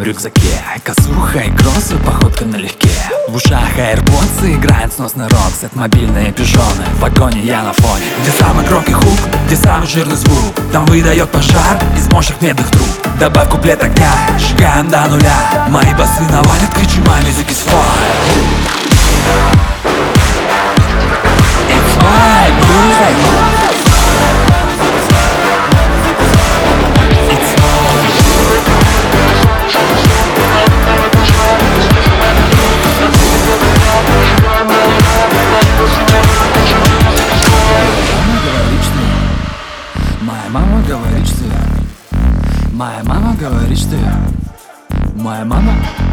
рюкзаке, косуха и кроссы, походка налегке. В ушах AirPods играет сносный роксет, мобильные пижоны, в вагоне я на фоне. Где самый громкий хук, где самый жирный звук, там выдает пожар из мощных медных труб. Добавь куплет огня, сжигаем до нуля. Мои басы навалят, кричу, my music is fire. It's my music. Моя мама говорит, что я. Моя мама говорит, что я. Моя мама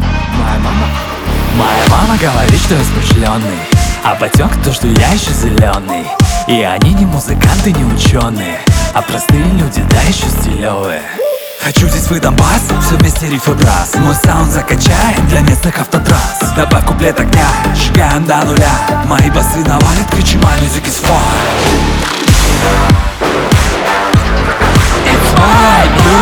говорит, что я смышленый, а потек то, что я еще зеленый. И они не музыканты, не ученые, а простые люди, да еще стилевые. Хочу здесь выдам бас, все вместе риф и брас. Мой саунд закачаем для местных автотрасс. Добавь куплет огня, сжигаем до нуля. Мои басы навалят, кричи, my music is fire. It's my music.